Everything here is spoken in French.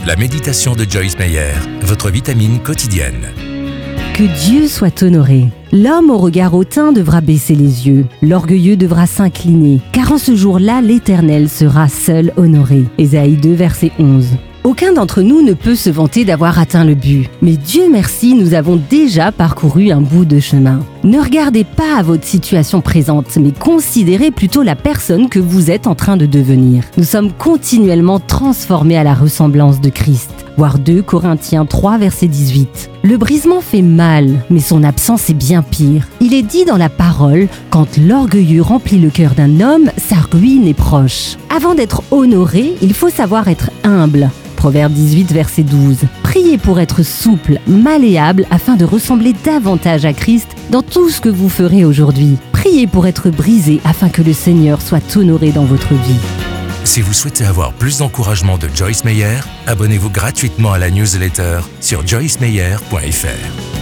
La méditation de Joyce Meyer, votre vitamine quotidienne. Que Dieu soit honoré. L'homme au regard hautain devra baisser les yeux. L'orgueilleux devra s'incliner. Car en ce jour-là, l'Éternel sera seul honoré. Ésaïe 2, verset 11. Aucun d'entre nous ne peut se vanter d'avoir atteint le but. Mais Dieu merci, nous avons déjà parcouru un bout de chemin. Ne regardez pas à votre situation présente, mais considérez plutôt la personne que vous êtes en train de devenir. Nous sommes continuellement transformés à la ressemblance de Christ. Voir 2 Corinthiens 3, verset 18. Le brisement fait mal, mais son absence est bien pire. Il est dit dans la parole, quand l'orgueilleux remplit le cœur d'un homme, sa ruine est proche. Avant d'être honoré, il faut savoir être humble. Proverbe 18, verset 12. Priez pour être souple, malléable, afin de ressembler davantage à Christ dans tout ce que vous ferez aujourd'hui. Priez pour être brisé, afin que le Seigneur soit honoré dans votre vie. Si vous souhaitez avoir plus d'encouragement de Joyce Meyer, abonnez-vous gratuitement à la newsletter sur joycemeyer.fr.